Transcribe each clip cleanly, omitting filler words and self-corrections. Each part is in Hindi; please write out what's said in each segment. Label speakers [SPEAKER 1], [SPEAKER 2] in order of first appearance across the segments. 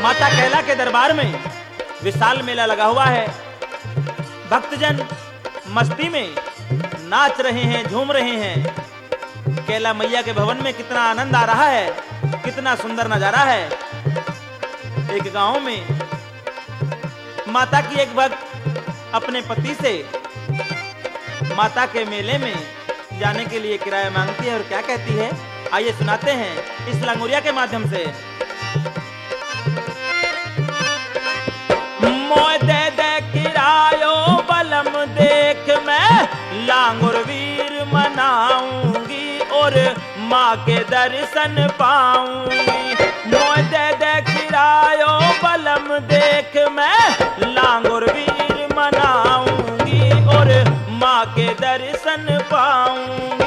[SPEAKER 1] माता कैला के दरबार में विशाल मेला लगा हुआ है। भक्तजन मस्ती में नाच रहे हैं, झूम रहे हैं। कैला मैया के भवन में कितना आनंद आ रहा है, कितना सुंदर नजारा है। एक गांव में माता की एक भक्त अपने पति से माता के मेले में जाने के लिए किराया मांगती है और क्या कहती है, आइए सुनाते हैं इस लंगोरिया के माध्यम से। मोय दे दे किरायो बलम देख मैं लांगुर वीर मनाऊंगी और माँ के दर्शन पाऊंगी। मोय दे दे किरायो बलम देख मैं लांगुर वीर मनाऊंगी और माँ के दर्शन पाऊंगी।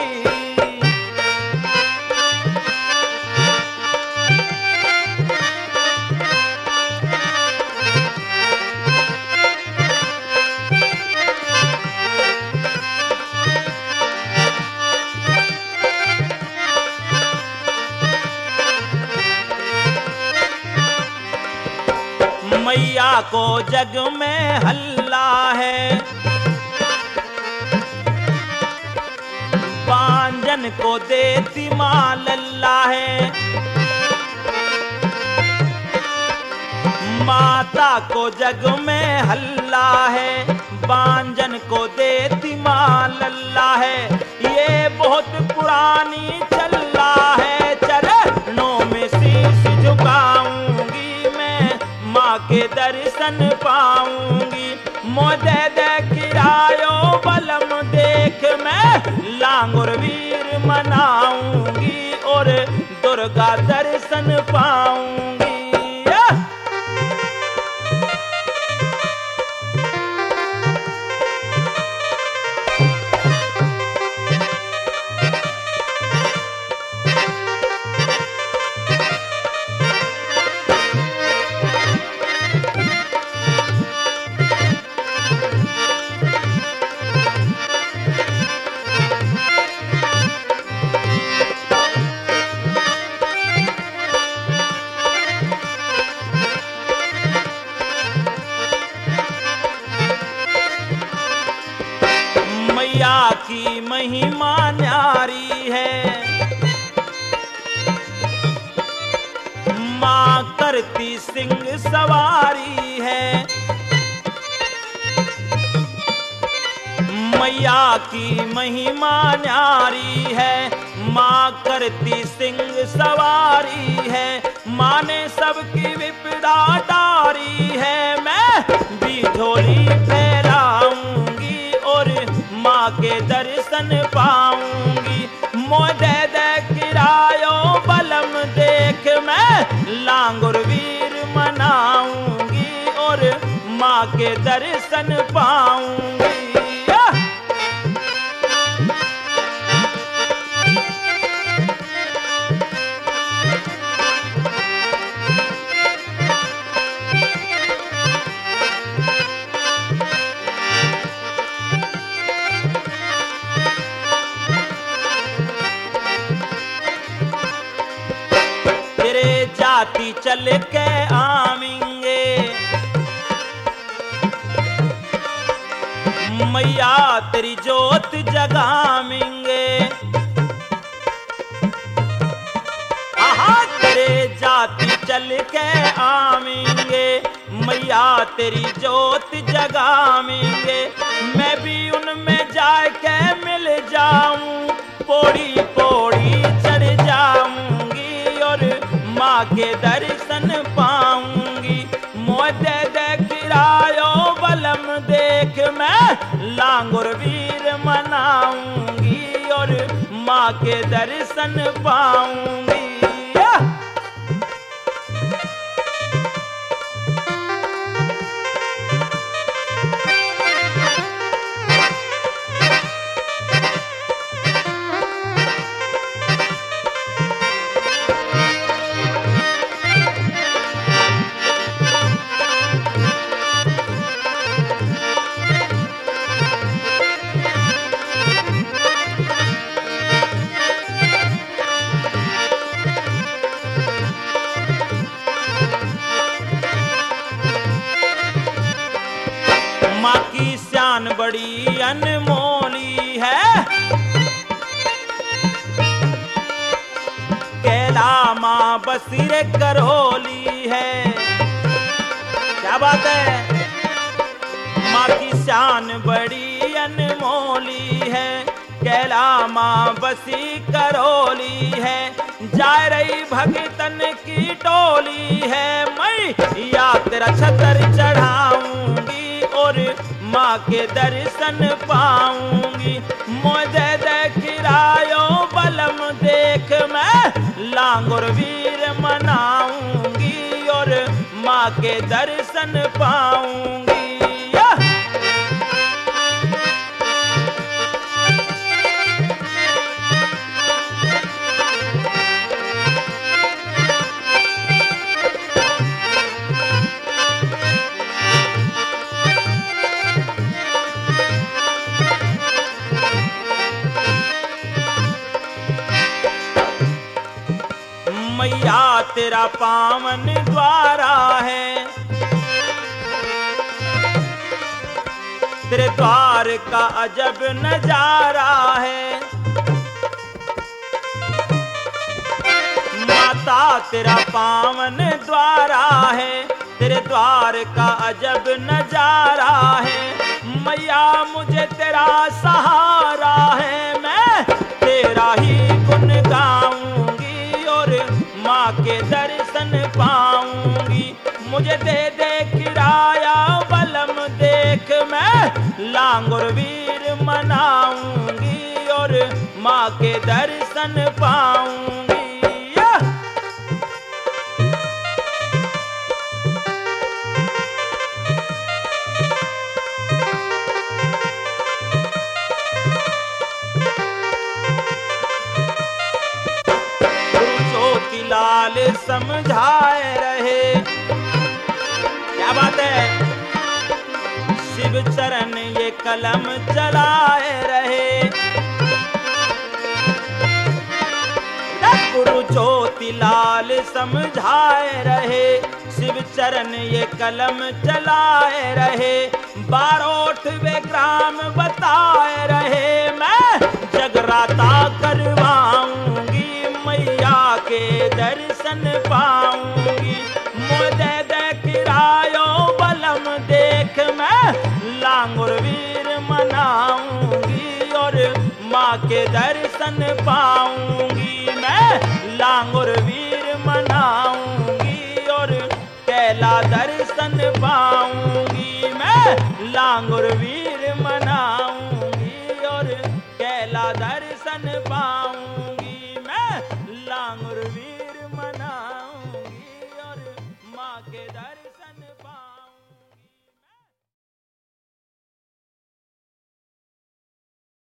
[SPEAKER 1] मैया को जग में हल्ला है, बांजन को देती माँ लल्ला है। माता को जग में हल्ला है, बांजन को देती माँ लल्ला है। ये बहुत पुरानी चल्ला है, चरणों में शीश झुकाऊंगी मैं माँ के दर्शन पाऊंगी। मोदे दे किरायो बलम देख मैं लांगुर वीर मनाऊंगी और दुर्गा दर्शन पाऊंगी। मैया की महिमा न्यारी है, माँ करती सिंह सवारी है। मैया की महिमा न्यारी है, माँ करती सिंह सवारी है। माँ ने सबकी विपदा टारी है, मैं भी झोली फैलाऊंगी और माँ के दर्शन पाऊंगी। मोदे दे किरायो बलम देख मैं लांगुर वीर मनाऊंगी और माँ के दर्शन पाऊंगी। जाति चल के आवेंगे मैया तेरी जोत जगावेंगे। आहा तेरे जाति चल के आवेंगे मैया तेरी जोत जगावेंगे। मैं भी उनमें जाके मिल जाऊं, पौड़ी पौड़ी चढ़ जाऊंगी और माँ के दर्शन पाऊंगी। मोदे दे किरायो बलम देख मैं लांगुर वीर मनाऊंगी और माँ के दर्शन पाऊंगी। शान बड़ी अनमोली है। कैला माँ बसीरे करोली है। क्या बात है, माँ की शान बड़ी अनमोली है। कैला माँ बसी करोली है। जा रही भगतन की टोली है। मैं या तेरा छतर चढ़ाऊंगी और माँ के दर्शन पाऊंगी। मुझे देखिरायो बलम देख मैं लांगुर वीर मनाऊंगी और माँ के दर्शन पाऊंगी। मैया तेरा पावन द्वारा है। तेरे द्वार का अजब नजारा है। माता तेरा पावन द्वारा है। तेरे द्वार का अजब नजारा है। मैया मुझे तेरा सहारा है। मैं तेरा ही गुण गाऊंगी और माँ के दर्शन पाऊंगी। मुझे दे दे किराया बलम देख मैं लांगुर वीर मनाऊंगी और माँ के दर्शन पाऊंगी। लाल समझाए रहे। क्या बात है, शिव चरण ये कलम चलाए रहे। गुरु ज्योति लाल समझाए रहे। शिव चरण ये कलम चलाए रहे। 12वें ग्राम बताए रहे। मैं जगराता करवाऊंगी मैया के दर्शन पाऊंगी। मुझे देखिरायो बलम देख मैं लांगुर वीर मनाऊंगी और माँ के दर्शन पाऊंगी। मैं लांगुर वीर मनाऊंगी और कैला दर्शन पाऊंगी। मैं लांगुर वीर